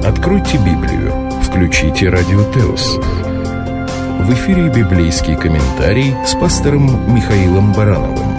Откройте Библию, включите Радио Теос. В эфире библейский комментарий с пастором Михаилом Барановым.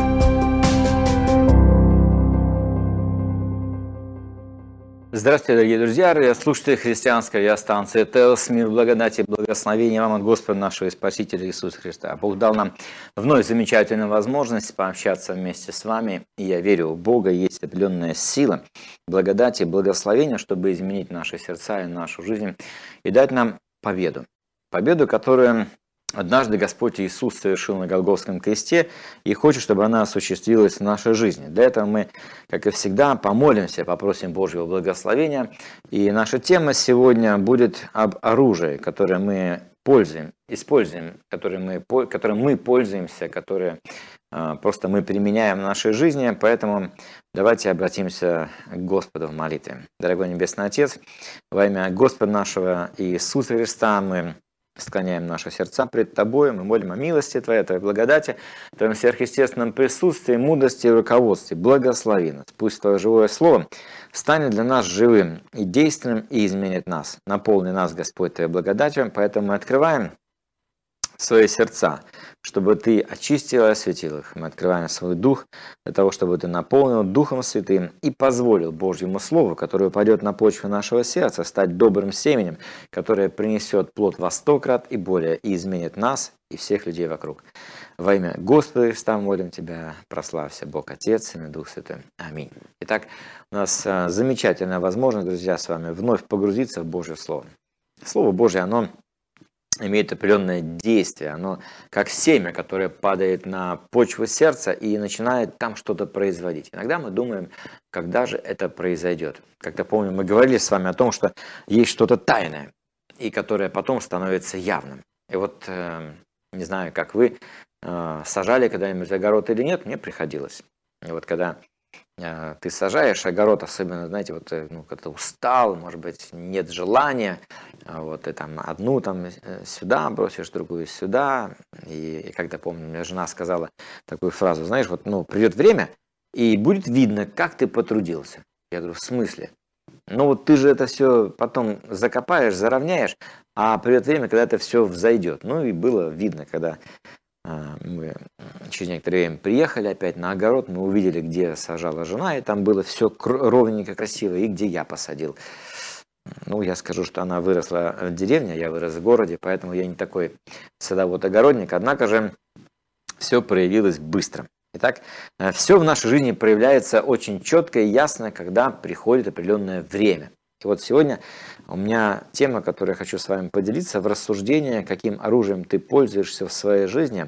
Здравствуйте, дорогие друзья, радиослушатели христианской радиостанции Теос. Мир, благодати и благословения вам от Господа нашего и Спасителя Иисуса Христа. Бог дал нам вновь замечательную возможность пообщаться вместе с вами. И я верю, у Бога есть определенная сила, благодати и благословения, чтобы изменить наши сердца и нашу жизнь и дать нам победу. Победу, которую однажды Господь Иисус совершил на Голгофском кресте и хочет, чтобы она осуществилась в нашей жизни. Для этого мы, как и всегда, помолимся, попросим Божьего благословения. И наша тема сегодня будет об оружии, которое мы используем, которым мы пользуемся, которое просто мы применяем в нашей жизни. Поэтому давайте обратимся к Господу в молитве. Дорогой Небесный Отец, во имя Господа нашего Иисуса Христа мы склоняем наши сердца пред Тобой, мы молим о милости Твоей, Твоей благодати, Твоем сверхъестественном присутствии, мудрости и руководстве. Благослови нас. Пусть Твое живое Слово станет для нас живым и действенным и изменит нас. Наполни нас, Господь, Твоей благодатью, поэтому мы открываем свои сердца, чтобы Ты очистил и осветил их. Мы открываем свой дух для того, чтобы Ты наполнил Духом Святым и позволил Божьему Слову, которое упадет на почву нашего сердца, стать добрым семенем, которое принесет плод во 100 крат и более, и изменит нас и всех людей вокруг. Во имя Господа Христа молим Тебя, прославься Бог Отец, Сын и Дух Святой. Аминь. Итак, у нас замечательная возможность, друзья, с вами вновь погрузиться в Божье Слово. Слово Божье, оно имеет определенное действие, оно как семя, которое падает на почву сердца и начинает там что-то производить. Иногда мы думаем, когда же это произойдет. Как-то помню, мы говорили с вами о том, что есть что-то тайное, и которое потом становится явным. И вот, не знаю, как вы сажали когда-нибудь огород или нет, мне приходилось. И вот когда ты сажаешь огород, особенно, знаете, вот, когда ты устал, может быть, нет желания, вот, ты там одну там сюда бросишь, другую сюда, и когда, помню, мне жена сказала такую фразу, знаешь, вот, придет время, и будет видно, как ты потрудился. Я говорю, в смысле? Вот ты же это все потом закопаешь, заровняешь, а придет время, когда это все взойдет. И было видно, когда мы через некоторое время приехали опять на огород, мы увидели, где сажала жена, и там было все ровненько, красиво, и где я посадил. Я скажу, что она выросла в деревне, я вырос в городе, поэтому я не такой садовод-огородник, однако же все проявилось быстро. Итак, все в нашей жизни проявляется очень четко и ясно, когда приходит определенное время. И вот сегодня у меня тема, которую я хочу с вами поделиться, в рассуждении, каким оружием ты пользуешься в своей жизни.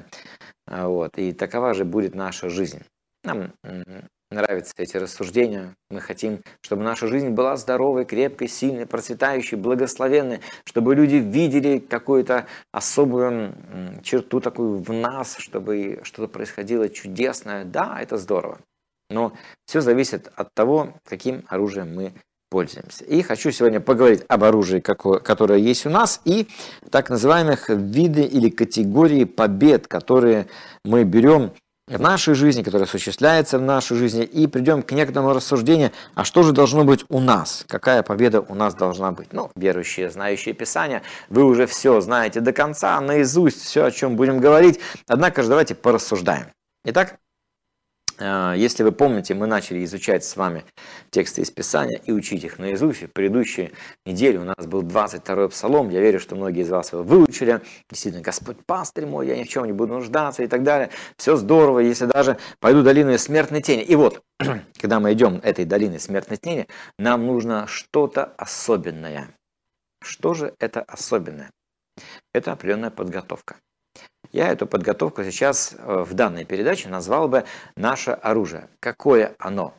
И такова же будет наша жизнь. Нам нравятся эти рассуждения. Мы хотим, чтобы наша жизнь была здоровой, крепкой, сильной, процветающей, благословенной, чтобы люди видели какую-то особую черту такую в нас, чтобы что-то происходило чудесное. Да, это здорово. Но все зависит от того, каким оружием мы пользуемся. И хочу сегодня поговорить об оружии, которое есть у нас, и так называемых виды или категории побед, которые мы берем в нашей жизни, которые осуществляются в нашей жизни, и придем к некоторому рассуждению, а что же должно быть у нас, какая победа у нас должна быть. Верующие, знающие Писание, вы уже все знаете до конца, наизусть, все, о чем будем говорить, однако же давайте порассуждаем. Итак, если вы помните, мы начали изучать с вами тексты из Писания и учить их наизусть. В предыдущей неделе у нас был 22-й псалом. Я верю, что многие из вас его выучили. Действительно, Господь пастырь мой, я ни в чем не буду нуждаться и так далее. Все здорово, если даже пойду долиной смертной тени. И вот, когда мы идем этой долиной смертной тени, нам нужно что-то особенное. Что же это особенное? Это определенная подготовка. Я эту подготовку сейчас в данной передаче назвал бы «Наше оружие». Какое оно?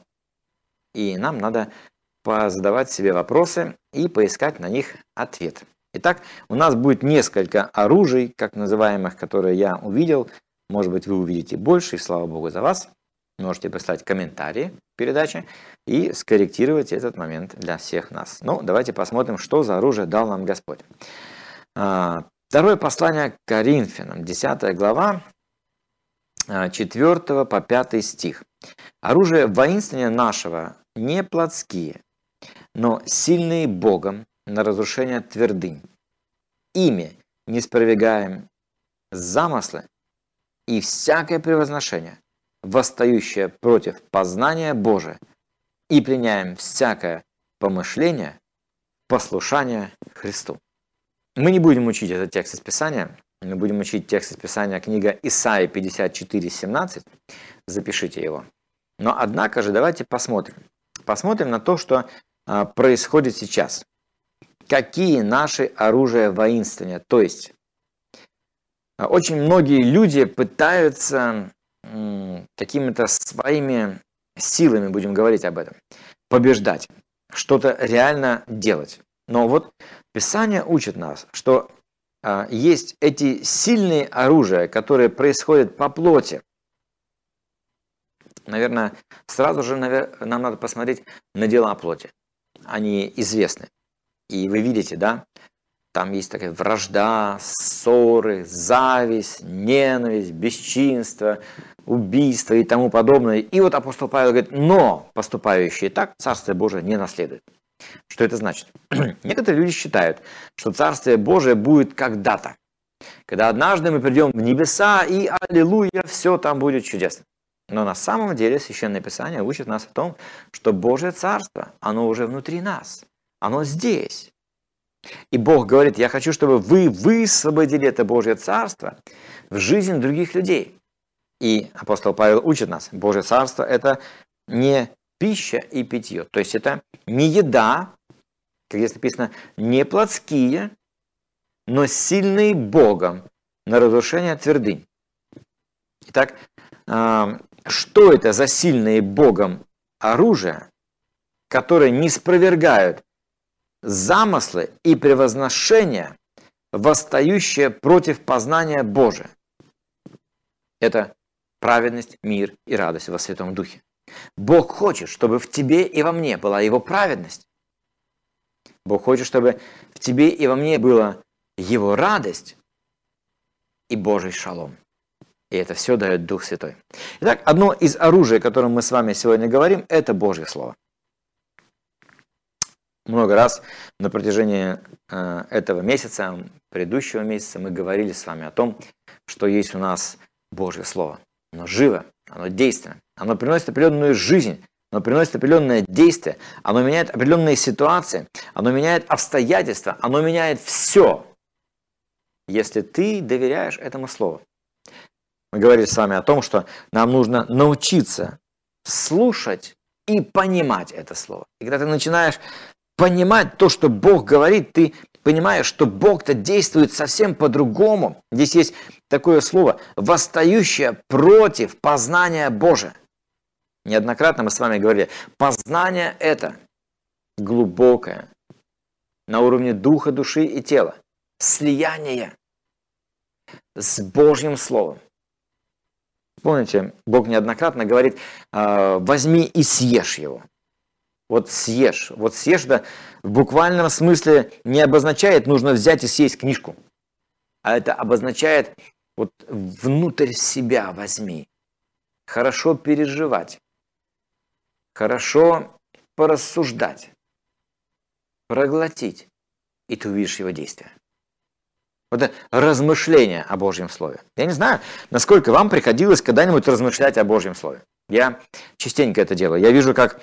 И нам надо позадавать себе вопросы и поискать на них ответ. Итак, у нас будет несколько оружий, как называемых, которые я увидел. Может быть, вы увидите больше, и слава Богу за вас. Можете прислать комментарии к передаче и скорректировать этот момент для всех нас. Давайте посмотрим, что за оружие дал нам Господь. Второе послание к Коринфянам, 10 глава, 4 по 5 стих. «Оружие воинствования нашего не плотские, но сильные Богом на разрушение твердынь. Ими не спровергаем замыслы и всякое превозношение, восстающее против познания Божия, и пленяем всякое помышление послушания Христу». Мы не будем учить этот текст из Писания, мы будем учить текст из Писания, книга Исаии 54:17, запишите его. Но однако же давайте посмотрим. Посмотрим на то, что происходит сейчас. Какие наши оружия воинствования? То есть, очень многие люди пытаются какими-то своими силами, будем говорить об этом, побеждать, что-то реально делать. Но вот Писание учит нас, что есть эти сильные оружия, которые происходят по плоти. Наверное, сразу же нам надо посмотреть на дела плоти. Они известны. И вы видите, да, там есть такая вражда, ссоры, зависть, ненависть, бесчинство, убийство и тому подобное. И вот апостол Павел говорит: но поступающие так Царствие Божие не наследуют. Что это значит? Некоторые люди считают, что Царствие Божие будет когда-то, когда однажды мы придем в небеса и аллилуйя, все там будет чудесно. Но на самом деле Священное Писание учит нас о том, что Божье Царство, оно уже внутри нас, оно здесь. И Бог говорит: я хочу, чтобы вы высвободили это Божье Царство в жизнь других людей. И апостол Павел учит нас: Божье Царство – это не пища и питье. То есть это не еда, как здесь написано, не плотские, но сильные Богом на разрушение твердынь. Итак, что это за сильные Богом оружия, которые не спровергают замыслы и превозношения, восстающие против познания Божия? Это праведность, мир и радость во Святом Духе. Бог хочет, чтобы в тебе и во мне была Его праведность. Бог хочет, чтобы в тебе и во мне была Его радость и Божий шалом. И это все дает Дух Святой. Итак, одно из оружия, о котором мы с вами сегодня говорим, это Божье Слово. Много раз на протяжении этого месяца, предыдущего месяца, мы говорили с вами о том, что есть у нас Божье Слово. Оно живо, оно действенно, оно приносит определенную жизнь, оно приносит определенное действие, оно меняет определенные ситуации, оно меняет обстоятельства, оно меняет все, если ты доверяешь этому Слову. Мы говорили с вами о том, что нам нужно научиться слушать и понимать это Слово. И когда ты начинаешь понимать то, что Бог говорит, ты понимаешь, что Бог-то действует совсем по-другому. Здесь есть такое слово: восстающее против познания Божия. Неоднократно мы с вами говорили, познание это глубокое, на уровне духа, души и тела, слияние с Божьим Словом. Помните, Бог неоднократно говорит: возьми и съешь его. Вот съешь. Вот съешь, это в буквальном смысле не обозначает нужно взять и съесть книжку, а это обозначает вот внутрь себя возьми. Хорошо переживать, хорошо порассуждать, проглотить, и ты увидишь его действия. Вот это размышление о Божьем Слове. Я не знаю, насколько вам приходилось когда-нибудь размышлять о Божьем Слове. Я частенько это делаю. Я вижу, как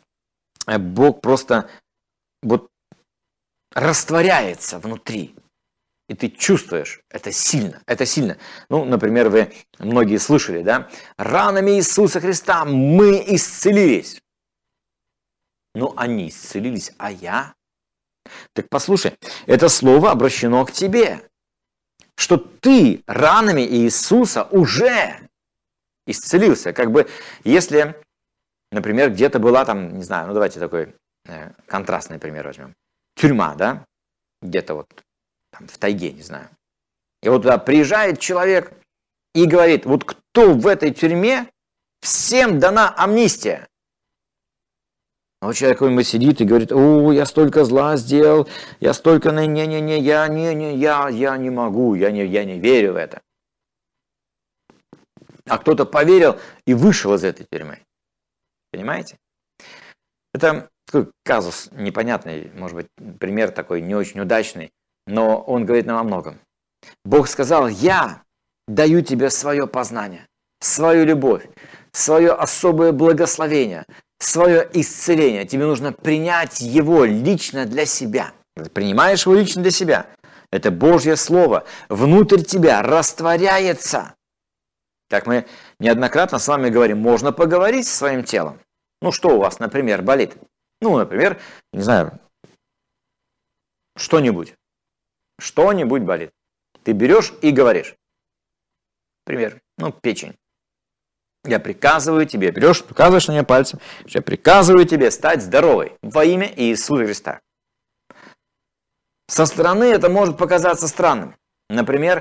Бог просто вот растворяется внутри. И ты чувствуешь, это сильно, это сильно. Ну, например, вы многие слышали, да? Ранами Иисуса Христа мы исцелились. Ну, они исцелились, а я? Так послушай, это слово обращено к тебе. Что ты ранами Иисуса уже исцелился. Как бы, если, например, где-то была там, не знаю, ну давайте такой контрастный пример возьмем. Тюрьма, да? Где-то вот там в тайге, не знаю. И вот туда приезжает человек и говорит: вот кто в этой тюрьме, всем дана амнистия. А вот человек какой-нибудь сидит и говорит: о, я столько зла сделал, я столько, я не могу, я не верю в это. А кто-то поверил и вышел из этой тюрьмы. Понимаете? Это Такой казус непонятный, может быть, пример такой не очень удачный, но он говорит нам о многом. Бог сказал: я даю тебе свое познание, свою любовь, свое особое благословение, свое исцеление. Тебе нужно принять его лично для себя. Ты принимаешь его лично для себя. Это Божье Слово внутрь тебя растворяется. Как мы неоднократно с вами говорим, можно поговорить со своим телом. Ну, что у вас, например, болит? Ну, например, не знаю, что-нибудь. Что-нибудь болит. Ты берешь и говоришь. Пример, печень. Я приказываю тебе, берешь, указываешь на нее пальцем, я приказываю тебе стать здоровой во имя Иисуса Христа. Со стороны это может показаться странным. Например,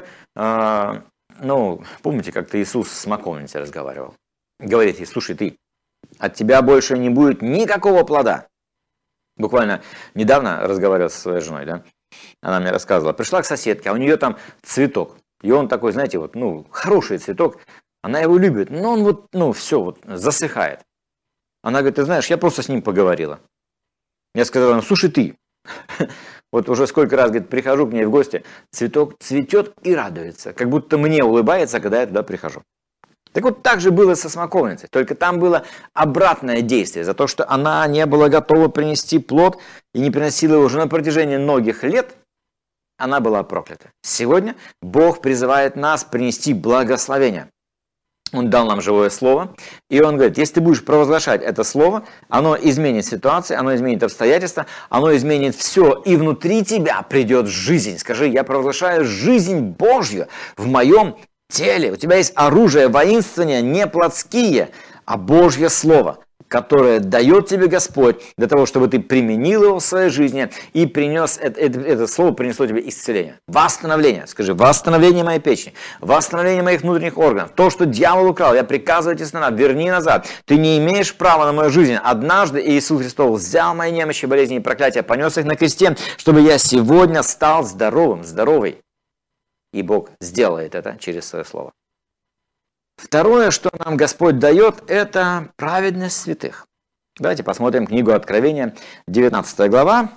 помните, как-то Иисус с смоковницей разговаривал. Говорит ей: слушай, ты, от тебя больше не будет никакого плода. Буквально недавно разговаривал со своей женой, да? Она мне рассказывала. Пришла к соседке, а у нее там цветок. И он такой, знаете, хороший цветок. Она его любит, но он засыхает. Она говорит: ты знаешь, я просто с ним поговорила. Я сказала: слушай, ты, вот уже сколько раз, говорит, прихожу к ней в гости, цветок цветет и радуется, как будто мне улыбается, когда я туда прихожу. Так вот, так же было со смоковницей, только там было обратное действие, за то, что она не была готова принести плод и не приносила его уже на протяжении многих лет, она была проклята. Сегодня Бог призывает нас принести благословение. Он дал нам живое слово, и он говорит: если ты будешь провозглашать это слово, оно изменит ситуации, оно изменит обстоятельства, оно изменит все, и внутри тебя придет жизнь. Скажи: я провозглашаю жизнь Божью в моем теле. У тебя есть оружие воинствования, не плотские, а Божье слово, которое дает тебе Господь для того, чтобы ты применил его в своей жизни и принес, это слово принесло тебе исцеление. Восстановление. Скажи: восстановление моей печени, восстановление моих внутренних органов. То, что дьявол украл, я приказываю тебе снова, верни назад. Ты не имеешь права на мою жизнь. Однажды Иисус Христос взял мои немощи, болезни и проклятия, понес их на кресте, чтобы я сегодня стал здоровый. И Бог сделает это через свое слово. Второе, что нам Господь дает, это праведность святых. Давайте посмотрим книгу Откровения, 19 глава,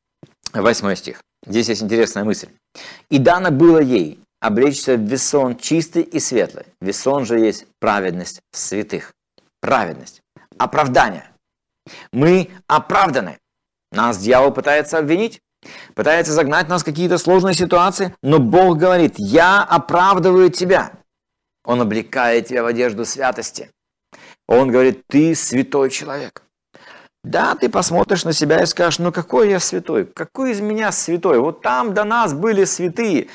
8 стих. Здесь есть интересная мысль. «И дано было ей облечься в весон чистый и светлый». Весон же есть праведность святых. Праведность. Оправдание. Мы оправданы. Нас дьявол пытается обвинить, пытается загнать нас в какие-то сложные ситуации, но Бог говорит: я оправдываю тебя. Он облекает тебя в одежду святости. Он говорит: ты святой человек. Да, ты посмотришь на себя и скажешь: какой я святой? Какой из меня святой? Вот там до нас были святые.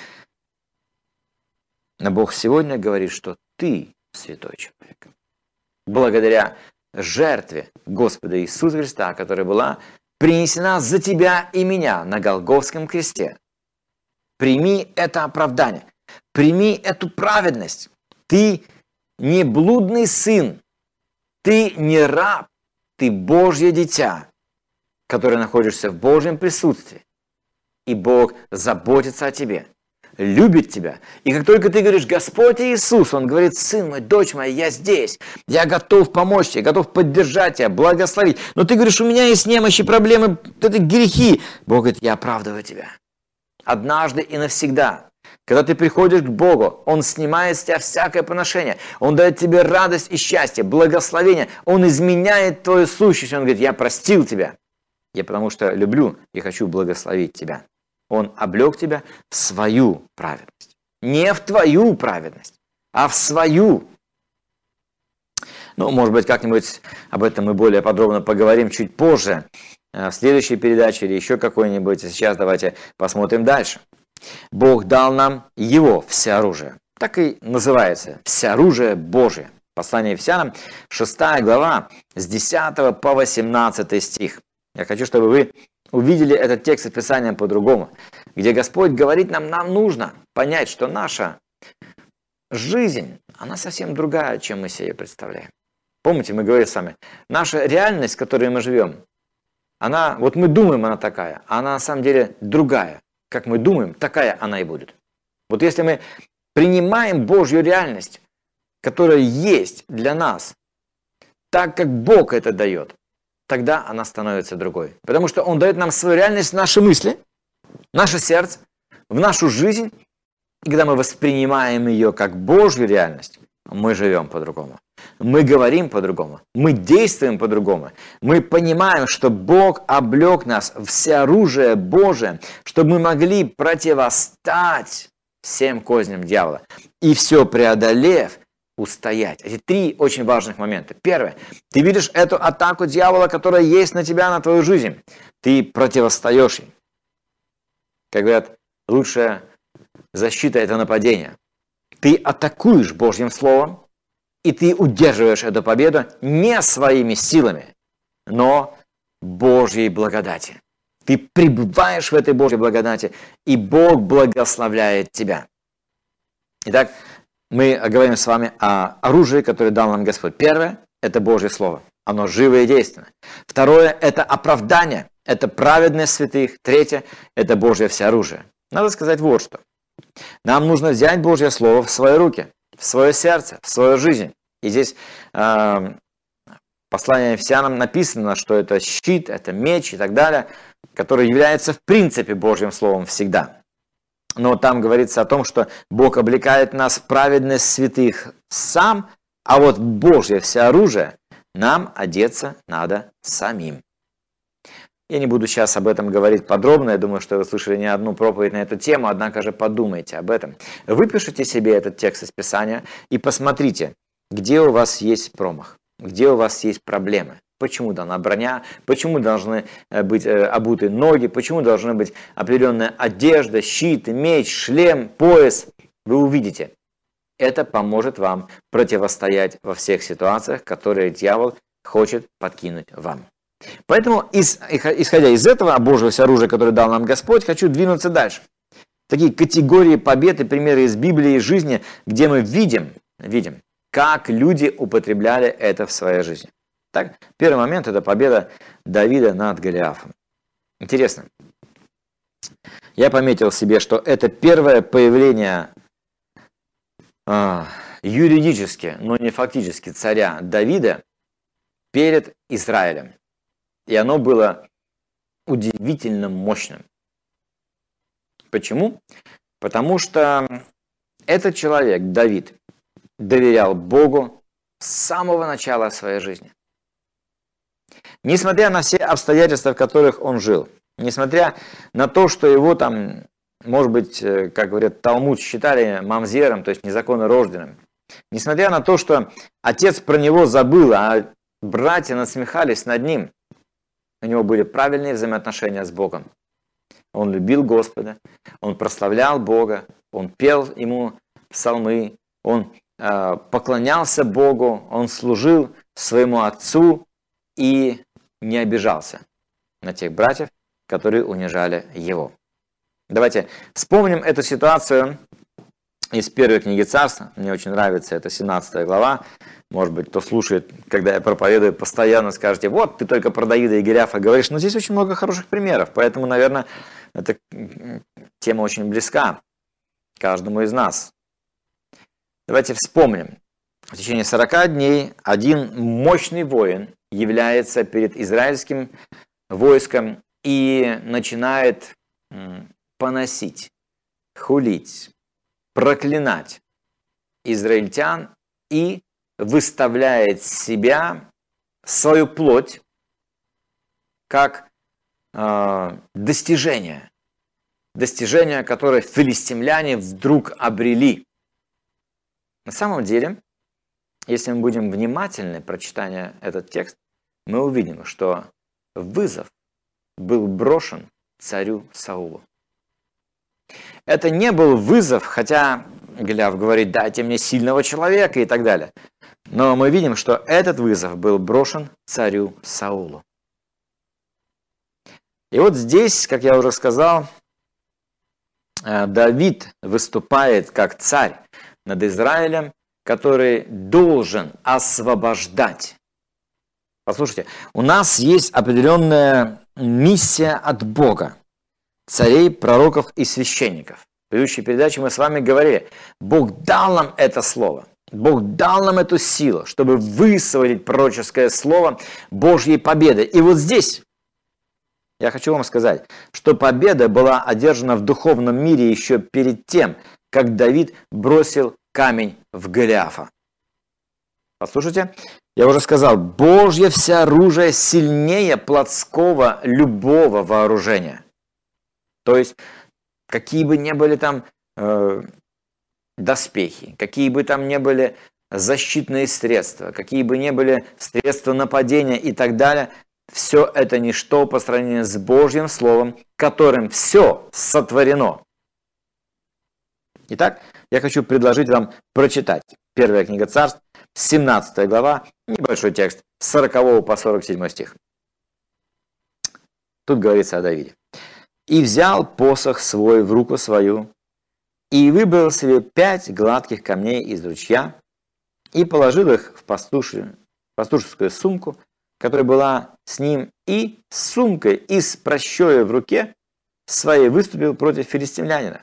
Но Бог сегодня говорит, что ты святой человек. Благодаря жертве Господа Иисуса Христа, которая была принесена за тебя и меня на Голгофском кресте. Прими это оправдание. Прими эту праведность. Ты не блудный сын, ты не раб, ты Божье дитя, которое находишься в Божьем присутствии. И Бог заботится о тебе, любит тебя. И как только ты говоришь: Господь Иисус, Он говорит: сын мой, дочь моя, я здесь, я готов помочь тебе, готов поддержать тебя, благословить. Но ты говоришь: у меня есть немощи, проблемы, это грехи. Бог говорит: я оправдываю тебя. Однажды и навсегда. Когда ты приходишь к Богу, Он снимает с тебя всякое поношение. Он дает тебе радость и счастье, благословение. Он изменяет твою сущность. Он говорит: я простил тебя. Я потому что люблю и хочу благословить тебя. Он облег тебя в свою праведность. Не в твою праведность, а в свою. Может быть, как-нибудь об этом мы более подробно поговорим чуть позже, в следующей передаче или еще какой-нибудь. Сейчас давайте посмотрим дальше. Бог дал нам Его всеоружие. Так и называется: всеоружие Божие. Послание Ефесянам, 6 глава, с 10 по 18 стих. Я хочу, чтобы вы увидели этот текст Писания по-другому, где Господь говорит нам нужно понять, что наша жизнь, она совсем другая, чем мы себе представляем. Помните, мы говорили с вами, наша реальность, в которой мы живем, мы думаем, она такая, а она на самом деле другая. Как мы думаем, такая она и будет. Вот если мы принимаем Божью реальность, которая есть для нас, так как Бог это дает, тогда она становится другой. Потому что Он дает нам свою реальность, наши мысли, наше сердце, в нашу жизнь. И когда мы воспринимаем ее как Божью реальность, мы живем по-другому. Мы говорим по-другому. Мы действуем по-другому. Мы понимаем, что Бог облек нас в всеоружие Божие, чтобы мы могли противостать всем козням дьявола. И все преодолев, устоять. Эти три очень важных момента. Первое. Ты видишь эту атаку дьявола, которая есть на тебя, на твою жизнь. Ты противостаешь ей. Как говорят, лучшая защита – это нападение. Ты атакуешь Божьим Словом, и ты удерживаешь эту победу не своими силами, но Божьей благодати. Ты пребываешь в этой Божьей благодати, и Бог благословляет тебя. Итак, мы говорим с вами о оружии, которое дал нам Господь. Первое – это Божье Слово. Оно живо и действенно. Второе – это оправдание. Это праведность святых. Третье – это Божье всеоружие. Надо сказать вот что. Нам нужно взять Божье Слово в свои руки, в свое сердце, в свою жизнь. И здесь послание Ефесянам написано, что это щит, это меч и так далее, который является в принципе Божьим Словом всегда. Но там говорится о том, что Бог облекает нас в праведность святых сам, а вот Божье всеоружие нам одеться надо самим. Я не буду сейчас об этом говорить подробно, я думаю, что вы слышали не одну проповедь на эту тему, однако же подумайте об этом. Выпишите себе этот текст из Писания и посмотрите, где у вас есть промах, где у вас есть проблемы. Почему дана броня, почему должны быть обуты ноги, почему должна быть определенная одежда, щит, меч, шлем, пояс. Вы увидите, это поможет вам противостоять во всех ситуациях, которые дьявол хочет подкинуть вам. Поэтому, исходя из этого Божьего оружия, которое дал нам Господь, хочу двинуться дальше. Такие категории побед и примеры из Библии и жизни, где мы видим, как люди употребляли это в своей жизни. Так, первый момент – это победа Давида над Голиафом. Интересно. Я пометил себе, что это первое появление юридически, но не фактически царя Давида перед Израилем. И оно было удивительно мощным. Почему? Потому что этот человек, Давид, доверял Богу с самого начала своей жизни. Несмотря на все обстоятельства, в которых он жил, несмотря на то, что его там, может быть, как говорят, Талмуд считали мамзером, то есть незаконно рожденным, несмотря на то, что отец про него забыл, а братья насмехались над ним, у него были правильные взаимоотношения с Богом. Он любил Господа, он прославлял Бога, он пел ему псалмы, он поклонялся Богу, он служил своему отцу и не обижался на тех братьев, которые унижали его. Давайте вспомним эту ситуацию из первой книги Царств. Мне очень нравится, это 17 глава. Может быть, кто слушает, когда я проповедую, постоянно скажете, вот, ты только про Давида и Голиафа говоришь, но здесь очень много хороших примеров, поэтому, наверное, эта тема очень близка каждому из нас. Давайте вспомним. В течение 40 дней один мощный воин является перед израильским войском и начинает поносить, хулить, проклинать израильтян и выставляет себя, свою плоть, как достижение, которое филистимляне вдруг обрели. На самом деле, если мы будем внимательны, прочитая этот текст, мы увидим, что вызов был брошен царю Саулу. Это не был вызов, хотя Голиаф говорит, дайте мне сильного человека и так далее. Но мы видим, что этот вызов был брошен царю Саулу. И вот здесь, как я уже сказал, Давид выступает как царь над Израилем, который должен освобождать. Послушайте, у нас есть определенная миссия от Бога, царей, пророков и священников. В предыдущей передаче мы с вами говорили, Бог дал нам это слово. Бог дал нам эту силу, чтобы высвободить пророческое слово Божьей победы. И вот здесь я хочу вам сказать, что победа была одержана в духовном мире еще перед тем, как Давид бросил камень в Голиафа. Послушайте, я уже сказал, Божье всеоружие сильнее плотского любого вооружения. То есть, какие бы ни были там доспехи, какие бы там ни были защитные средства, какие бы ни были средства нападения и так далее, все это ничто по сравнению с Божьим Словом, которым все сотворено. Итак, я хочу предложить вам прочитать Первая книга Царств, 17 глава, небольшой текст, с 40 по 47 стих. Тут говорится о Давиде. «И взял посох свой в руку свою, и выбрал себе 5 гладких камней из ручья, и положил их в пастушескую сумку, которая была с ним, и с сумкой и с пращою в руке своей выступил против филистимлянина.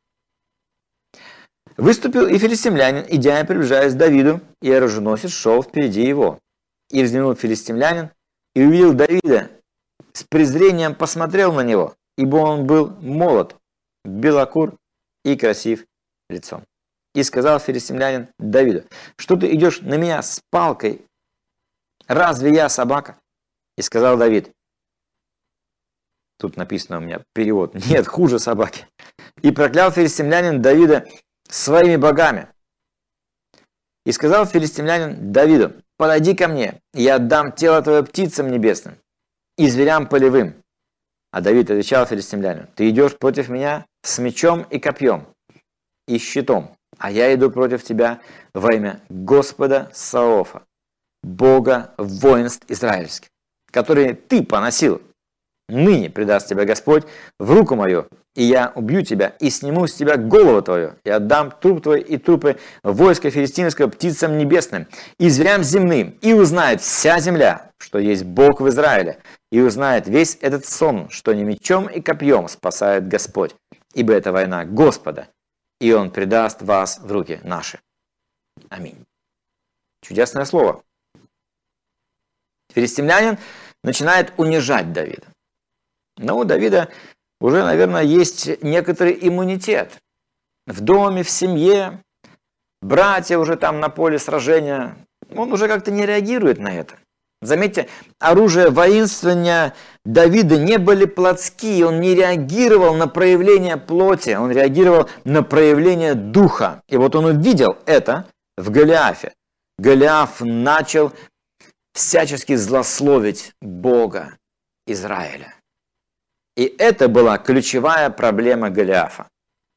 Выступил и филистимлянин, идя и приближаясь к Давиду, и оруженосец шел впереди его. И взглянул филистимлянин, и увидел Давида, с презрением посмотрел на него, ибо он был молод, белокур и красив лицом. И сказал филистимлянин Давиду: что ты идешь на меня с палкой? Разве я собака? И сказал Давид, тут написано у меня перевод, нет, хуже собаки. И проклял филистимлянин Давида своими богами. И сказал филистимлянин Давиду: подойди ко мне, и я отдам тело твое птицам небесным и зверям полевым. А Давид отвечал филистимлянину: ты идешь против меня с мечом и копьем и щитом, а я иду против тебя во имя Господа Саофа, Бога воинств израильских, которые ты поносил. Ныне предаст тебя Господь в руку мою, и я убью тебя, и сниму с тебя голову твою, и отдам труп твой и трупы войска филистимского птицам небесным и зверям земным, и узнает вся земля, что есть Бог в Израиле, и узнает весь этот сон, что не мечом и копьем спасает Господь, ибо это война Господа, и Он предаст вас в руки наши. Аминь. Чудесное слово. Филистимлянин начинает унижать Давида. Но у Давида уже, наверное, есть некоторый иммунитет. В доме, в семье, братья уже там на поле сражения, он уже как-то не реагирует на это. Заметьте, оружие воинствования Давида не были плотские, он не реагировал на проявление плоти, он реагировал на проявление духа. И вот он увидел это в Голиафе. Голиаф начал всячески злословить Бога Израиля. И это была ключевая проблема Голиафа.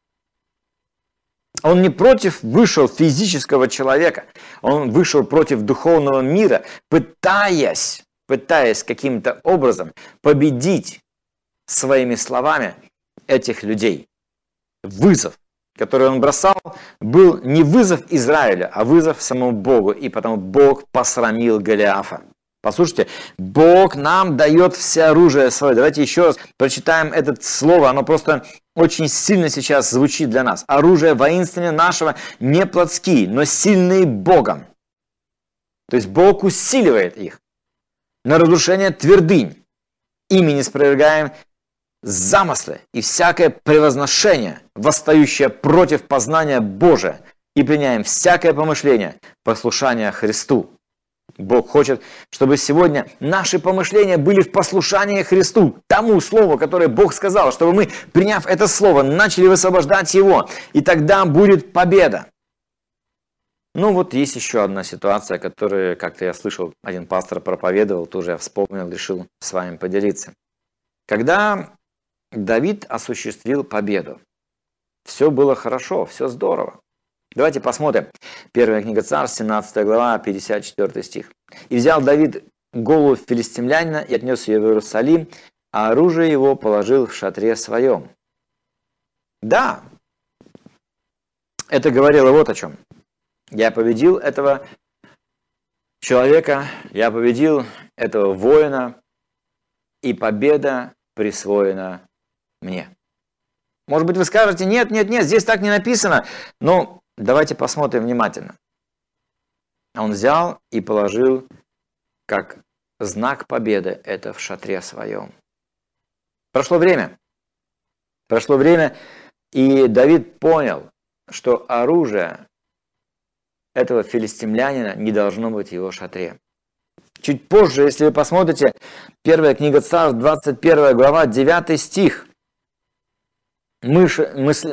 Он не против вышел физического человека, он вышел против духовного мира, пытаясь каким-то образом победить своими словами этих людей. Вызов, который он бросал, был не вызов Израиля, а вызов самому Богу, и потому Бог посрамил Голиафа. Послушайте, Бог нам дает все оружие свое. Давайте еще раз прочитаем это слово, оно просто очень сильно сейчас звучит для нас. Оружие воинствования нашего не плотские, но сильные Богом. То есть Бог усиливает их на разрушение твердынь. Ими не спровергаем замыслы и всякое превозношение, восстающее против познания Божия, и пленяем всякое помышление послушания Христу. Бог хочет, чтобы сегодня наши помышления были в послушании Христу, тому слову, которое Бог сказал, чтобы мы, приняв это слово, начали высвобождать его, и тогда будет победа. Ну вот есть еще одна ситуация, которую как-то я слышал, один пастор проповедовал, тоже я вспомнил, решил с вами поделиться. Когда Давид осуществил победу, все было хорошо, все здорово. Давайте посмотрим. Первая книга Царств, 17 глава, 54 стих. «И взял Давид голову филистимлянина и отнес ее в Иерусалим, а оружие его положил в шатре своем». Да, это говорило вот о чем. Я победил этого человека, я победил этого воина, и победа присвоена мне. Может быть, вы скажете, нет, здесь так не написано, но давайте посмотрим внимательно. Он взял и положил как знак победы это в шатре своем. Прошло время, и Давид понял, что оружие этого филистимлянина не должно быть в его шатре. Чуть позже, если вы посмотрите, первая книга Царств, 21 глава, 9 стих, мысли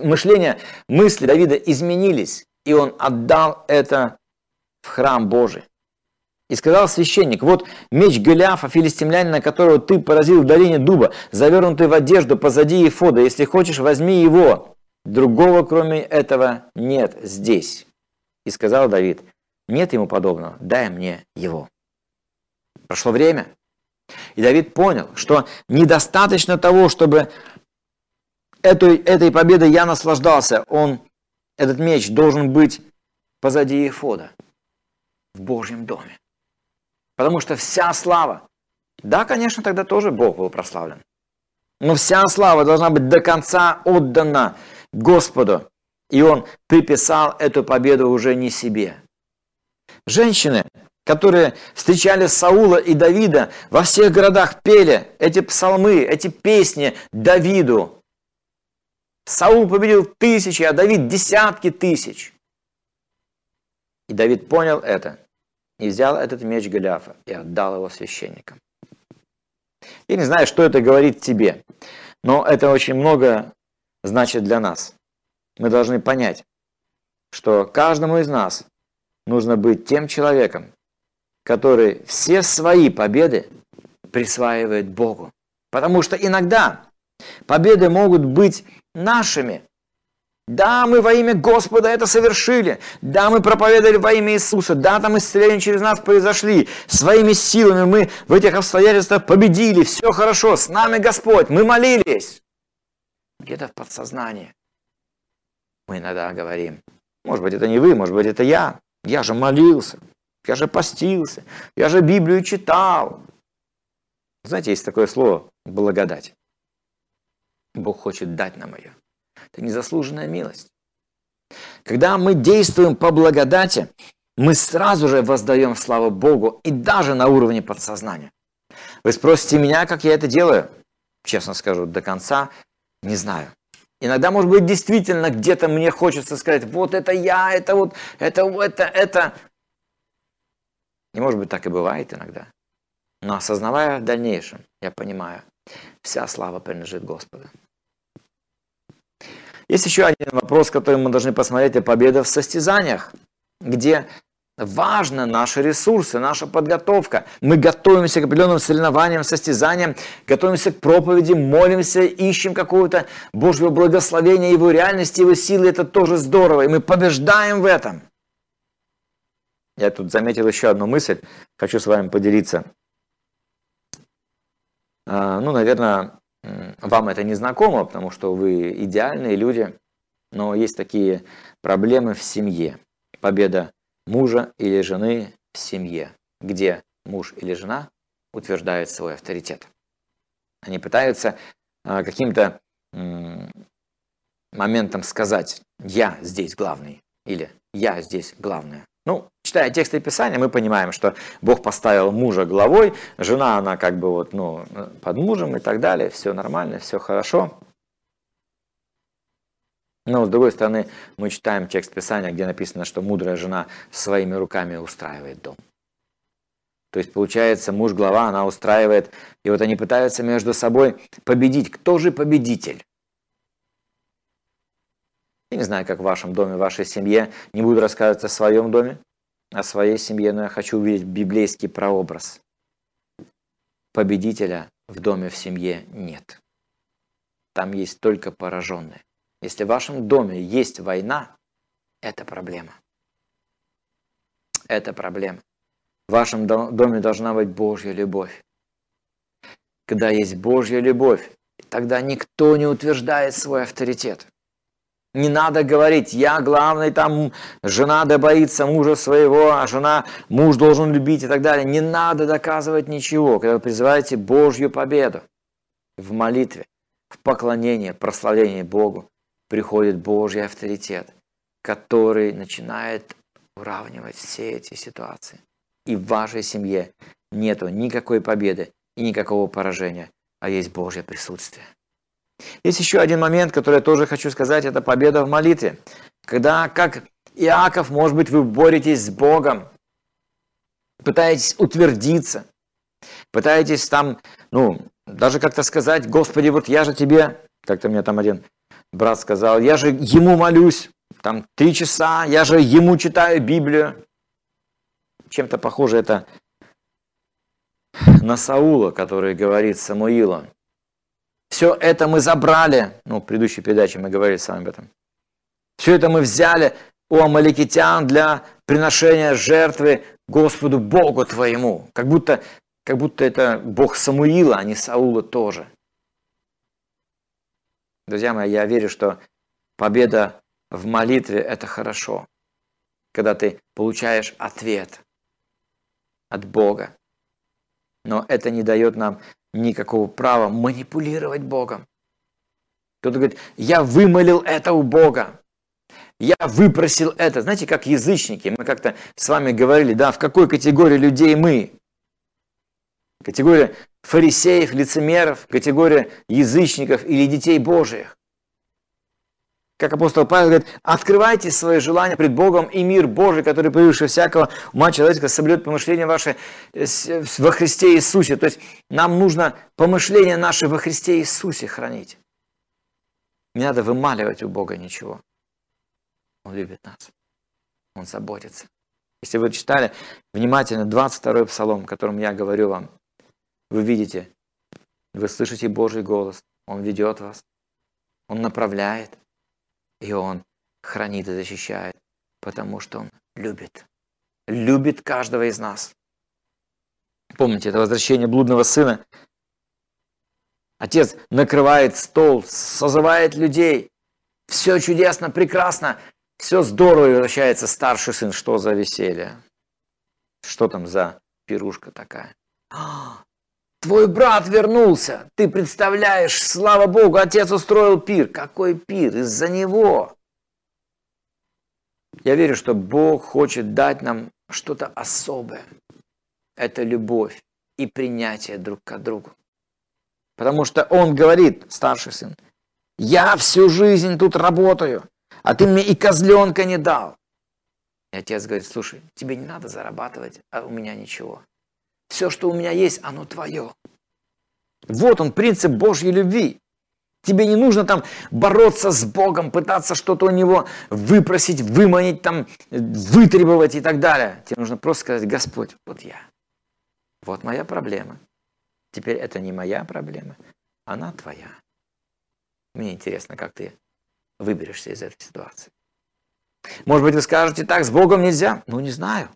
Давида изменились, и он отдал это в храм Божий. И сказал священник: вот меч Голиафа, филистимлянина, которого ты поразил в долине дуба, завернутый в одежду позади эфода. Если хочешь, возьми его. Другого, кроме этого, нет здесь. И сказал Давид: нет ему подобного, дай мне его. Прошло время, и Давид понял, что недостаточно того, чтобы этой победой я наслаждался. Этот меч должен быть позади эфода, в Божьем доме. Потому что вся слава, да, конечно, тогда тоже Бог был прославлен, но вся слава должна быть до конца отдана Господу. И он приписал эту победу уже не себе. Женщины, которые встречали Саула и Давида, во всех городах пели эти псалмы, эти песни Давиду. Саул победил тысячи, а Давид десятки тысяч. И Давид понял это, и взял этот меч Голиафа и отдал его священникам. Я не знаю, что это говорит тебе, но это очень много значит для нас. Мы должны понять, что каждому из нас нужно быть тем человеком, который все свои победы присваивает Богу. Потому что иногда победы могут быть нашими. Да, мы во имя Господа это совершили. Да, мы проповедовали во имя Иисуса. Да, там исцеления через нас произошли. Своими силами мы в этих обстоятельствах победили. Все хорошо, с нами Господь. Мы молились. Где-то в подсознании мы иногда говорим: может быть, это не вы, может быть, это я. Я же молился, я же постился, я же Библию читал. Знаете, есть такое слово — благодать. Бог хочет дать нам ее. Это незаслуженная милость. Когда мы действуем по благодати, мы сразу же воздаем славу Богу, и даже на уровне подсознания. Вы спросите меня, как я это делаю? Честно скажу, до конца не знаю. Иногда, может быть, действительно где-то мне хочется сказать: вот это я, это. И может быть, так и бывает иногда. Но осознавая в дальнейшем, я понимаю, вся слава принадлежит Господу. Есть еще один вопрос, который мы должны посмотреть: это победа в состязаниях, где важны наши ресурсы, наша подготовка. Мы готовимся к определенным соревнованиям, состязаниям, готовимся к проповеди, молимся, ищем какого-то Божьего благословения, Его реальности, Его силы. Это тоже здорово, и мы побеждаем в этом. Я тут заметил еще одну мысль, хочу с вами поделиться. Наверное, вам это не знакомо, потому что вы идеальные люди, но есть такие проблемы в семье. Победа мужа или жены в семье, где муж или жена утверждают свой авторитет. Они пытаются каким-то моментом сказать: я здесь главный, или я здесь главная. Читая тексты Писания, мы понимаем, что Бог поставил мужа главой, жена, она под мужем и так далее, все нормально, все хорошо. Но, с другой стороны, мы читаем текст Писания, где написано, что мудрая жена своими руками устраивает дом. То есть, получается, муж глава, она устраивает, и вот они пытаются между собой победить. Кто же победитель? Я не знаю, как в вашем доме, в вашей семье. Не буду рассказывать о своем доме, о своей семье, но я хочу увидеть библейский прообраз. Победителя в доме, в семье нет. Там есть только пораженные. Если в вашем доме есть война, это проблема. Это проблема. В вашем доме должна быть Божья любовь. Когда есть Божья любовь, тогда никто не утверждает свой авторитет. Не надо говорить: я главный, там жена да боится мужа своего, а муж должен любить и так далее. Не надо доказывать ничего, когда вы призываете Божью победу. В молитве, в поклонении, прославлении Богу приходит Божий авторитет, который начинает уравнивать все эти ситуации. И в вашей семье нету никакой победы и никакого поражения, а есть Божье присутствие. Есть еще один момент, который я тоже хочу сказать, это победа в молитве. Когда, как Иаков, может быть, вы боретесь с Богом, пытаетесь утвердиться, пытаетесь там, даже как-то сказать: Господи, вот я же тебе, как-то мне там один брат сказал, я же ему молюсь, там 3 часа, я же ему читаю Библию. Чем-то похоже это на Саула, который говорит Самуилу: все это мы забрали, в предыдущей передаче мы говорили с вами об этом. Все это мы взяли у амаликитян для приношения жертвы Господу Богу твоему. Как будто это Бог Самуила, а не Саула тоже. Друзья мои, я верю, что победа в молитве – это хорошо. Когда ты получаешь ответ от Бога. Но это не дает нам никакого права манипулировать Богом. Кто-то говорит: я вымолил это у Бога. Я выпросил это. Знаете, как язычники. Мы как-то с вами говорили, в какой категории людей мы? Категория фарисеев, лицемеров, категория язычников или детей Божьих. Как апостол Павел говорит: открывайте свои желания пред Богом, и мир Божий, который превыше всякого ума человеческого, соблюдет помышления ваши во Христе Иисусе. То есть нам нужно помышления наши во Христе Иисусе хранить. Не надо вымаливать у Бога ничего. Он любит нас. Он заботится. Если вы читали внимательно 22-й псалом, о котором я говорю вам, вы видите, вы слышите Божий голос. Он ведет вас. Он направляет. И Он хранит и защищает, потому что Он любит. Любит каждого из нас. Помните, это возвращение блудного сына. Отец накрывает стол, созывает людей. Все чудесно, прекрасно. Все здорово, и возвращается старший сын. Что за веселье? Что там за пирушка такая? Твой брат вернулся. Ты представляешь, слава Богу, отец устроил пир. Какой пир? Из-за него. Я верю, что Бог хочет дать нам что-то особое. Это любовь и принятие друг к другу. Потому что он говорит, старший сын: я всю жизнь тут работаю, а ты мне и козленка не дал. И отец говорит: слушай, тебе не надо зарабатывать, а у меня ничего. Все, что у меня есть, оно твое. Вот он, принцип Божьей любви. Тебе не нужно там бороться с Богом, пытаться что-то у Него выпросить, выманить, там, вытребовать и так далее. Тебе нужно просто сказать: Господь, вот я. Вот моя проблема. Теперь это не моя проблема, она твоя. Мне интересно, как ты выберешься из этой ситуации. Может быть, вы скажете: так, с Богом нельзя? Не знаю.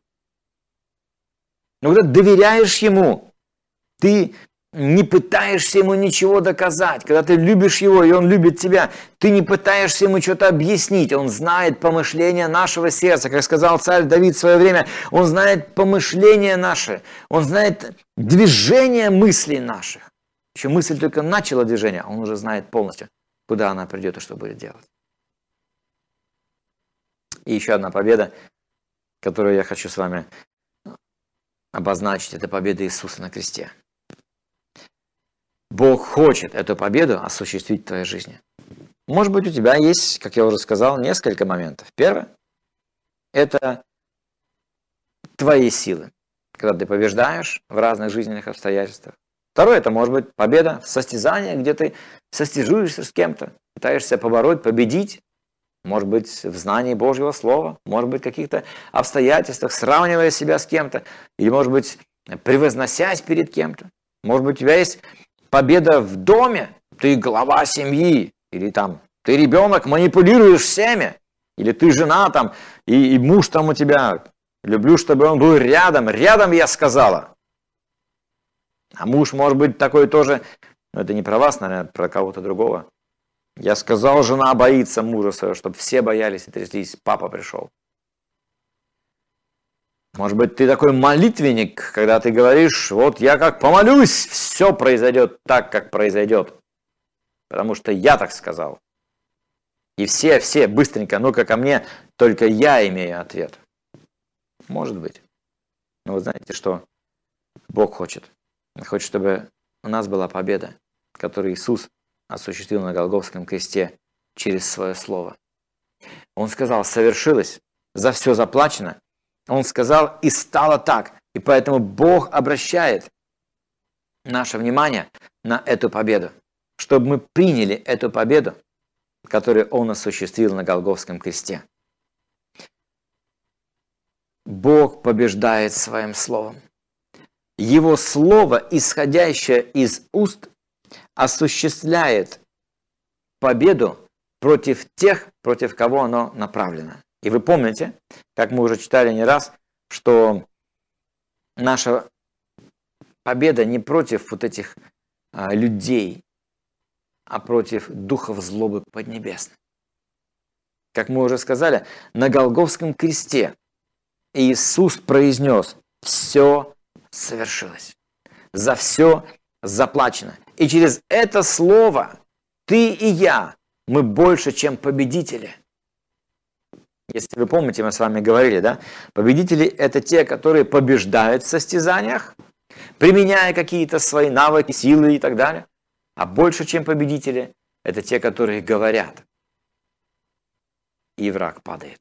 Но когда доверяешь Ему, ты не пытаешься Ему ничего доказать. Когда ты любишь Его, и Он любит тебя, ты не пытаешься Ему что-то объяснить. Он знает помышления нашего сердца. Как сказал царь Давид в свое время, Он знает помышления наши. Он знает движение мыслей наших. Еще мысль только начала движение, а Он уже знает полностью, куда она придет и что будет делать. И еще одна победа, которую я хочу с вами обозначить, это победа Иисуса на кресте. Бог хочет эту победу осуществить в твоей жизни. Может быть, у тебя есть, как я уже сказал, несколько моментов. Первое – это твои силы, когда ты побеждаешь в разных жизненных обстоятельствах. Второе – это может быть победа в состязании, где ты состязуешься с кем-то, пытаешься побороть, победить. Может быть, в знании Божьего Слова, может быть, в каких-то обстоятельствах, сравнивая себя с кем-то, или, может быть, превозносясь перед кем-то. Может быть, у тебя есть победа в доме, ты глава семьи, или там ты ребенок, манипулируешь всеми, или ты жена там, и муж там у тебя, люблю, чтобы он был рядом, я сказала. А муж может быть такой тоже, но это не про вас, наверное, про кого-то другого. Я сказал, жена боится мужа своего, чтобы все боялись и тряслись, папа пришел. Может быть, ты такой молитвенник, когда ты говоришь: вот я как помолюсь, все произойдет так, как произойдет. Потому что я так сказал. И все быстренько, ну-ка ко мне, только я имею ответ. Может быть. Но вы знаете, что Бог хочет? Он хочет, чтобы у нас была победа, которую Иисус осуществил на Голгофском кресте через свое слово. Он сказал: совершилось, за все заплачено. Он сказал: и стало так. И поэтому Бог обращает наше внимание на эту победу, чтобы мы приняли эту победу, которую Он осуществил на Голгофском кресте. Бог побеждает Своим Словом. Его Слово, исходящее из уст, осуществляет победу против тех, против кого оно направлено. И вы помните, как мы уже читали не раз, что наша победа не против вот этих людей, а против духов злобы поднебесной. Как мы уже сказали, на Голгофском кресте Иисус произнес: все совершилось, за все заплачено. И через это слово ты и я, мы больше, чем победители. Если вы помните, мы с вами говорили, да? Победители – это те, которые побеждают в состязаниях, применяя какие-то свои навыки, силы и так далее. А больше, чем победители – это те, которые говорят. И враг падает.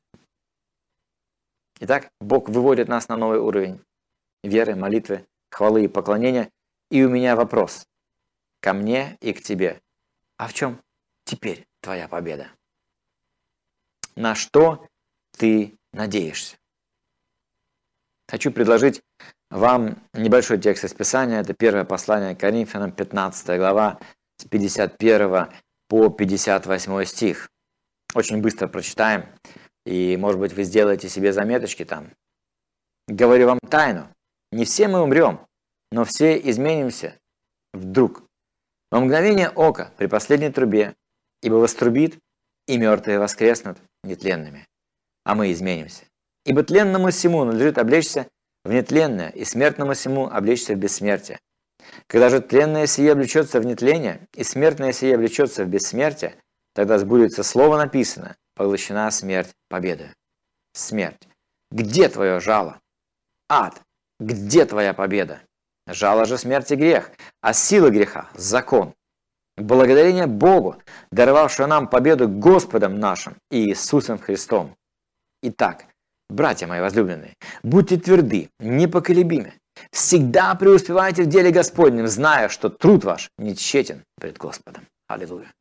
Итак, Бог выводит нас на новый уровень веры, молитвы, хвалы и поклонения. И у меня вопрос ко мне и к тебе. А в чем теперь твоя победа? На что ты надеешься? Хочу предложить вам небольшой текст из Писания. Это первое послание к Коринфянам, 15 глава, с 51 по 58 стих. Очень быстро прочитаем. И, может быть, вы сделаете себе заметочки там. Говорю вам тайну. Не все мы умрем, но все изменимся вдруг. Во мгновение ока, при последней трубе, ибо вострубит, и мертвые воскреснут нетленными, а мы изменимся. Ибо тленному сему надлежит облечься в нетленное, и смертному сему облечься в бессмертие. Когда же тленное сие облечется в нетление, и смертное сие облечется в бессмертие, тогда сбудется слово написано: поглощена смерть победою. Смерть, где твое жало? Ад, где твоя победа? Жало же смерти грех, а сила греха – закон. Благодарение Богу, даровавшему нам победу Господом нашим и Иисусом Христом. Итак, братья мои возлюбленные, будьте тверды, непоколебимы, всегда преуспевайте в деле Господнем, зная, что труд ваш не тщетен пред Господом. Аллилуйя.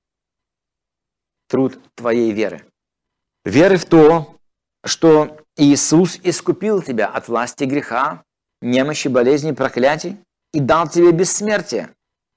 Труд твоей веры. Веры в то, что Иисус искупил тебя от власти греха, немощи, болезней, проклятий и дал тебе бессмертие.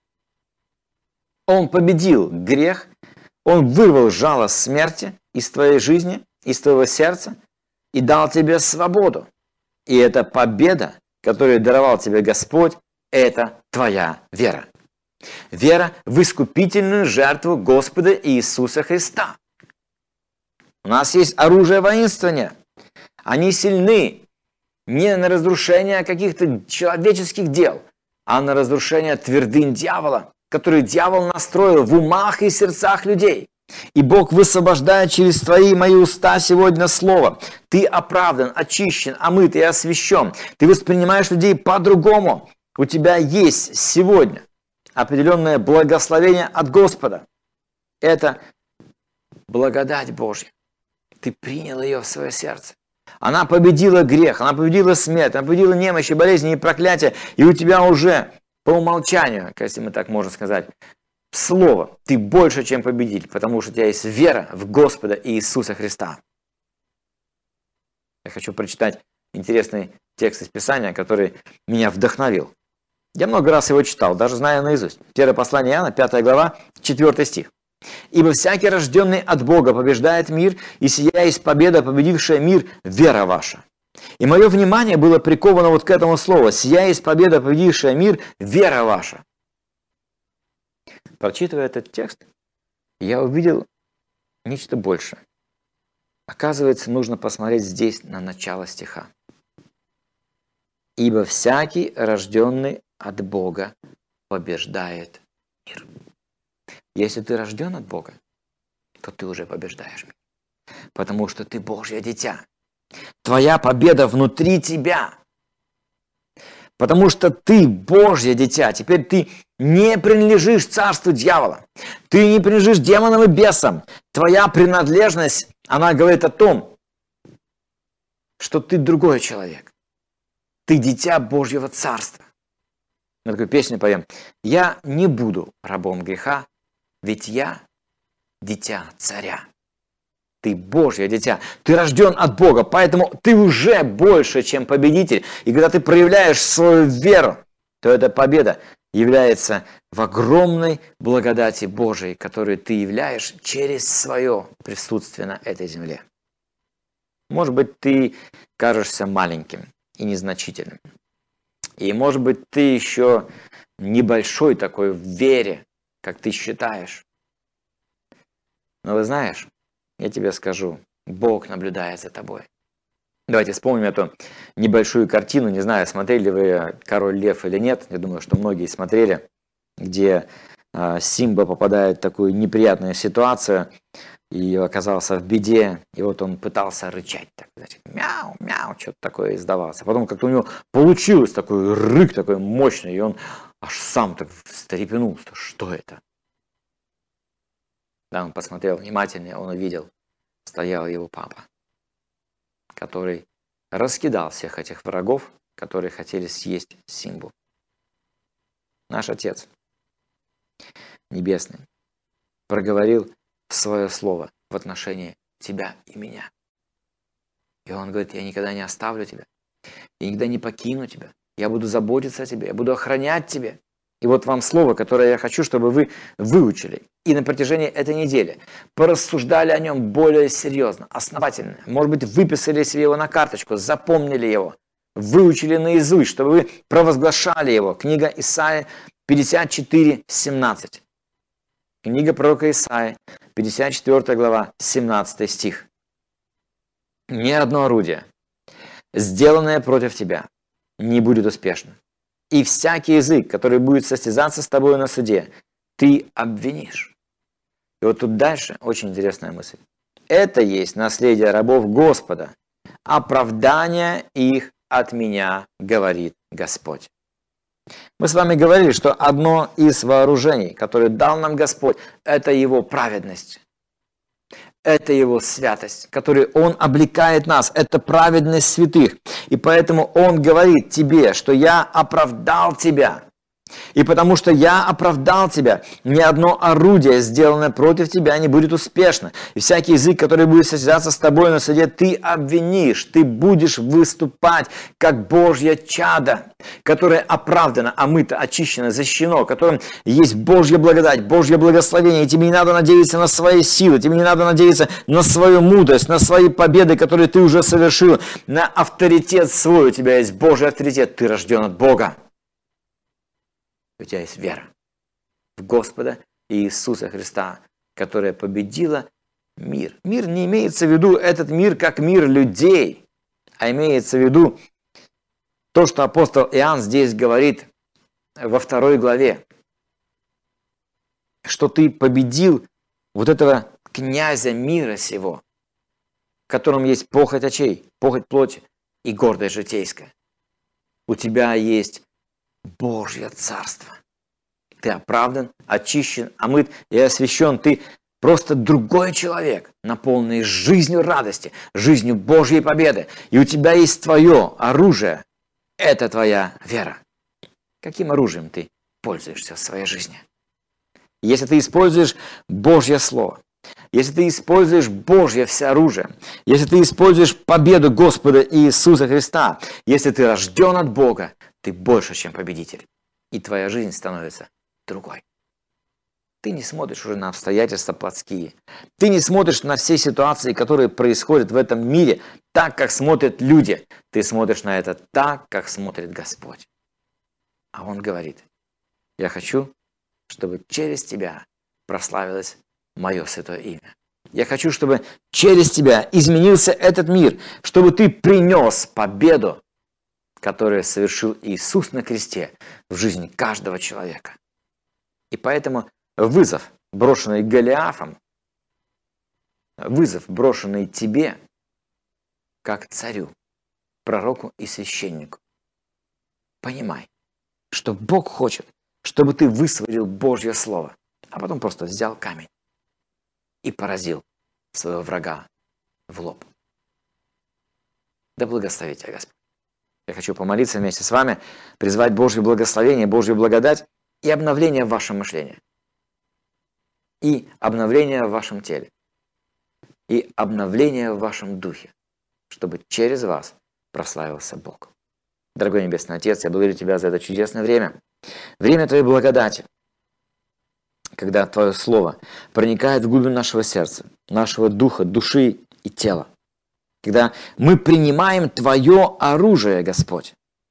Он победил грех, Он вырвал жало смерти из твоей жизни, из твоего сердца и дал тебе свободу. И эта победа, которую даровал тебе Господь, это твоя вера. Вера в искупительную жертву Господа Иисуса Христа. У нас есть оружие воинствования. Они сильны не на разрушение каких-то человеческих дел, а на разрушение твердынь дьявола, который дьявол настроил в умах и сердцах людей. И Бог высвобождает через твои и мои уста сегодня слово. Ты оправдан, очищен, омыт и освящен. Ты воспринимаешь людей по-другому. У тебя есть сегодня определенное благословение от Господа. Это благодать Божья. Ты принял ее в свое сердце. Она победила грех, она победила смерть, она победила немощи, болезни и проклятия. И у тебя уже по умолчанию, если мы так можем сказать, слово, ты больше, чем победитель, потому что у тебя есть вера в Господа Иисуса Христа. Я хочу прочитать интересный текст из Писания, который меня вдохновил. Я много раз его читал, даже зная наизусть. Первое послание Иоанна, 5 глава, 4 стих. «Ибо всякий, рожденный от Бога, побеждает мир, и сия есть победа, победившая мир, вера ваша». И мое внимание было приковано вот к этому слову. «Сия есть победа, победившая мир, вера ваша». Прочитывая этот текст, я увидел нечто большее. Оказывается, нужно посмотреть здесь на начало стиха. «Ибо всякий, рожденный от Бога, побеждает мир». Если ты рожден от Бога, то ты уже побеждаешь мир. Потому что ты Божье дитя. Твоя победа внутри тебя. Потому что ты Божье дитя. Теперь ты не принадлежишь царству дьявола. Ты не принадлежишь демонам и бесам. Твоя принадлежность, она говорит о том, что ты другой человек. Ты дитя Божьего царства. Мы такую песню поем. Я не буду рабом греха, ведь я дитя царя. Ты Божье дитя. Ты рожден от Бога, поэтому ты уже больше, чем победитель. И когда ты проявляешь свою веру, то эта победа является в огромной благодати Божией, которую ты являешь через свое присутствие на этой земле. Может быть, ты кажешься маленьким и незначительным. И может быть, ты еще небольшой такой в вере, как ты считаешь. Но вы знаешь, я тебе скажу, Бог наблюдает за тобой. Давайте вспомним эту небольшую картину. Не знаю, смотрели вы «Король Лев» или нет. Я думаю, что многие смотрели, где Симба попадает в такую неприятную ситуацию и оказался в беде. И вот он пытался рычать. Так, значит, мяу, мяу, что-то такое издавался. Потом как-то у него получилось такой рык, такой мощный, и он аж сам так встрепенулся. Что это? Да, он посмотрел внимательно, он увидел, стоял его папа, который раскидал всех этих врагов, которые хотели съесть Симбу. Наш Отец Небесный проговорил свое слово в отношении тебя и меня. И Он говорит, я никогда не оставлю тебя, я никогда не покину тебя, я буду заботиться о тебе, я буду охранять тебя. И вот вам слово, которое я хочу, чтобы вы выучили. И на протяжении этой недели порассуждали о нем более серьезно, основательно. Может быть, выписали себе его на карточку, запомнили его, выучили наизусть, чтобы вы провозглашали его. Книга Исаия 54:17. Книга пророка Исаия, 54 глава, 17 стих. «Ни одно орудие, сделанное против тебя, не будет успешным. И всякий язык, который будет состязаться с тобой на суде, ты обвинишь». И вот тут дальше очень интересная мысль. Это есть наследие рабов Господа, оправдание их от меня, говорит Господь. Мы с вами говорили, что одно из вооружений, которое дал нам Господь, это Его праведность. Это Его святость, которой Он облекает нас. Это праведность святых. И поэтому Он говорит тебе, что я оправдал тебя. И потому что я оправдал тебя, ни одно орудие, сделанное против тебя, не будет успешно. И всякий язык, который будет состязаться с тобой на суде, ты обвинишь. Ты будешь выступать как Божье чадо, которое оправдано, омыто, очищено, защищено, которым есть Божья благодать, Божье благословение. И тебе не надо надеяться на свои силы, тебе не надо надеяться на свою мудрость, на свои победы, которые ты уже совершил, на авторитет свой. У тебя есть Божий авторитет, ты рожден от Бога. У тебя есть вера в Господа Иисуса Христа, которая победила мир. Мир не имеется в виду этот мир как мир людей, а имеется в виду то, что апостол Иоанн здесь говорит во 2 главе, что ты победил вот этого князя мира сего, в котором есть похоть очей, похоть плоти и гордость житейская. У тебя есть Божье царство. Ты оправдан, очищен, омыт и освящен. Ты просто другой человек, наполненный жизнью радости, жизнью Божьей победы. И у тебя есть твое оружие. Это твоя вера. Каким оружием ты пользуешься в своей жизни? Если ты используешь Божье Слово, если ты используешь Божье всеоружие, если ты используешь победу Господа Иисуса Христа, если ты рожден от Бога, ты больше, чем победитель. И твоя жизнь становится другой. Ты не смотришь уже на обстоятельства плотские. Ты не смотришь на все ситуации, которые происходят в этом мире, так, как смотрят люди. Ты смотришь на это так, как смотрит Господь. А Он говорит, я хочу, чтобы через тебя прославилось мое святое имя. Я хочу, чтобы через тебя изменился этот мир, чтобы ты принес победу, которую совершил Иисус на кресте в жизни каждого человека. И поэтому вызов, брошенный Голиафом, вызов, брошенный тебе, как царю, пророку и священнику. Понимай, что Бог хочет, чтобы ты высвободил Божье Слово, а потом просто взял камень и поразил своего врага в лоб. Да благословит тебя Господь. Я хочу помолиться вместе с вами, призвать Божье благословение, Божью благодать и обновление в вашем мышлении, и обновление в вашем теле, и обновление в вашем духе, чтобы через вас прославился Бог. Дорогой Небесный Отец, я благодарю Тебя за это чудесное время, время Твоей благодати, когда Твое Слово проникает в глубину нашего сердца, нашего духа, души и тела. Когда мы принимаем Твое оружие, Господь.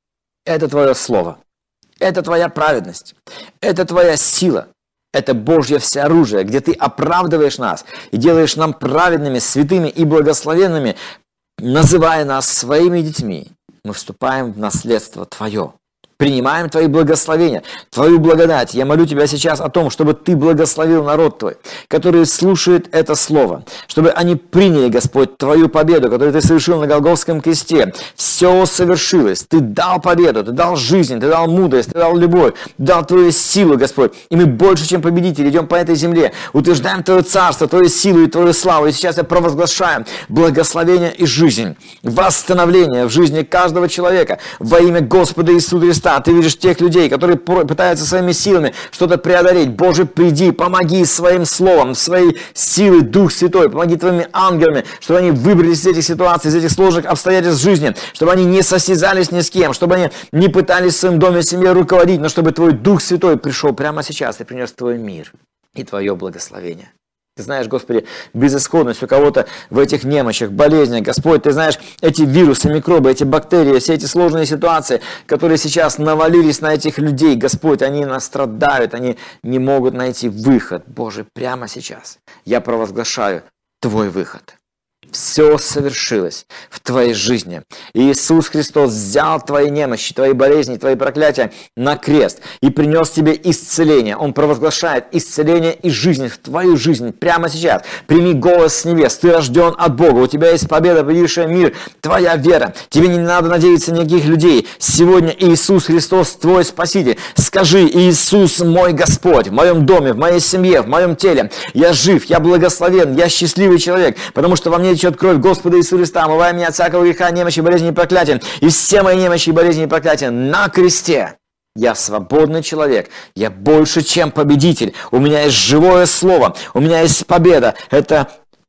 Это Твое Слово, это Твоя праведность, это Твоя сила, это Божье всеоружие, где Ты оправдываешь нас и делаешь нам праведными, святыми и благословенными, называя нас своими детьми. Мы вступаем в наследство Твое. Принимаем Твои благословения, Твою благодать. Я молю Тебя сейчас о том, чтобы Ты благословил народ Твой, который слушает это Слово, чтобы они приняли, Господь, Твою победу, которую Ты совершил на Голгофском кресте. Все совершилось. Ты дал победу, Ты дал жизнь, Ты дал мудрость, Ты дал любовь, дал Твою силу, Господь. И мы больше, чем победители, идем по этой земле, утверждаем Твое царство, Твою силу и Твою славу. И сейчас я провозглашаю благословение и жизнь, восстановление в жизни каждого человека во имя Господа Иисуса Христа. Ты видишь тех людей, которые пытаются своими силами что-то преодолеть. Боже, приди, помоги своим словом, своей силой, Дух Святой, помоги Твоими ангелами, чтобы они выбрались из этих ситуаций, из этих сложных обстоятельств жизни, чтобы они не состязались ни с кем, чтобы они не пытались в своем доме, в семье руководить, но чтобы Твой Дух Святой пришел прямо сейчас и принес Твой мир и Твое благословение. Ты знаешь, Господи, безысходность у кого-то в этих немощах, болезнях. Господь, Ты знаешь, эти вирусы, микробы, эти бактерии, все эти сложные ситуации, которые сейчас навалились на этих людей. Господь, они страдают, они не могут найти выход. Боже, прямо сейчас я провозглашаю Твой выход. Все совершилось в Твоей жизни. Иисус Христос взял Твои немощи, Твои болезни, Твои проклятия на крест и принес Тебе исцеление. Он провозглашает исцеление и жизнь в Твою жизнь прямо сейчас. Прими голос с небес. Ты рожден от Бога. У Тебя есть победа, победившая мир. Твоя вера. Тебе не надо надеяться на никаких людей. Сегодня Иисус Христос Твой Спаситель. Скажи: Иисус мой Господь в моем доме, в моей семье, в моем теле. Я жив, я благословен, я счастливый человек, потому что во мне течет кровь Господа Иисуса Христа, омывая меня от всякого греха, немощи, болезни и проклятия. И все мои немощи, болезни и проклятия на кресте. Я свободный человек. Я больше, чем победитель. У меня есть живое слово. У меня есть победа. Это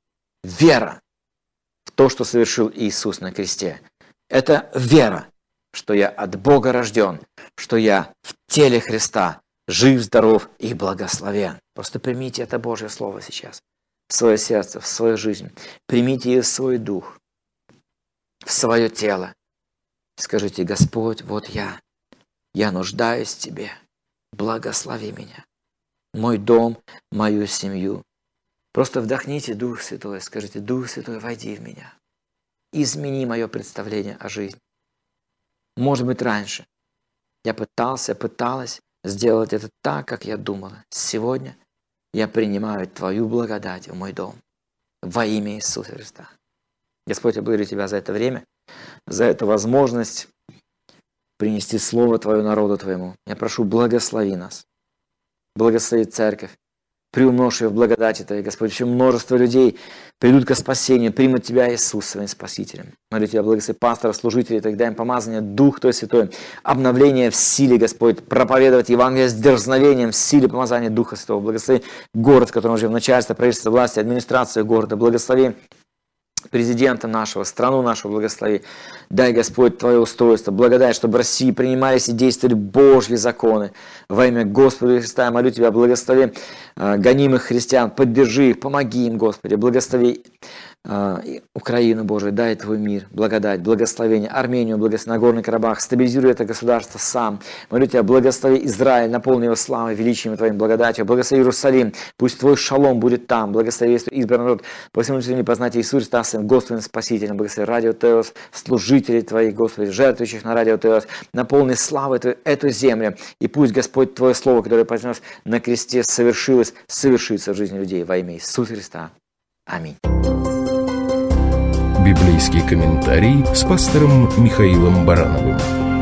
вера в то, что совершил Иисус на кресте. Это вера, что я от Бога рожден, что я в теле Христа, жив, здоров и благословен. Просто примите это Божье Слово сейчас в свое сердце, в свою жизнь. Примите ее в свой дух, в свое тело. Скажите: Господь, вот я нуждаюсь в Тебе. Благослови меня, мой дом, мою семью. Просто вдохните Дух Святой, скажите: Дух Святой, войди в меня. Измени мое представление о жизни. Может быть, раньше я пыталась сделать это так, как я думала. Сегодня я принимаю Твою благодать в мой дом во имя Иисуса Христа. Господь, я благодарю Тебя за это время, за эту возможность принести Слово Твое народу Твоему. Я прошу, благослови нас, благослови церковь, приумножь ее в благодати Твоей, Господь. Еще множество людей придут ко спасению, примут Тебя, Иисус, своим Спасителем. Молю Тебя, благослови пасторов, служителей, тогда им помазание, Дух Твой Святой, обновление в силе, Господь, проповедовать Евангелие с дерзновением, в силе помазания Духа Святого. Благослови город, в котором мы живем, начальство, правительство, власти, администрацию города. Благослови президента нашего, страну нашу благослови. Дай, Господь, Твое устройство, благодать, чтобы в России принимались и действовали Божьи законы. Во имя Господа Христа я молю Тебя, благослови гонимых христиан, поддержи их, помоги им, Господи, благослови Украину, Божию, дай Твой мир, благодать, благословение, Армению, благослови Нагорный Карабах, стабилизируй это государство сам. Молю Тебя, благослови Израиль, наполни его славой, величием Твоим, благодатью, благослови Иерусалим, пусть Твой шалом будет там, благослови избранный народ, по всему не познать Иисуса Христа, своим Господом Спасителем, благослови Радио Теос, служителей Твоих, Господи, жертвующих на Радио Теос, наполни славой Твою эту землю, и пусть, Господь, Твое Слово, которое произнес на кресте, совершится в жизни людей во имя Иисуса Христа. Аминь. Библейский комментарий с пастором Михаилом Барановым.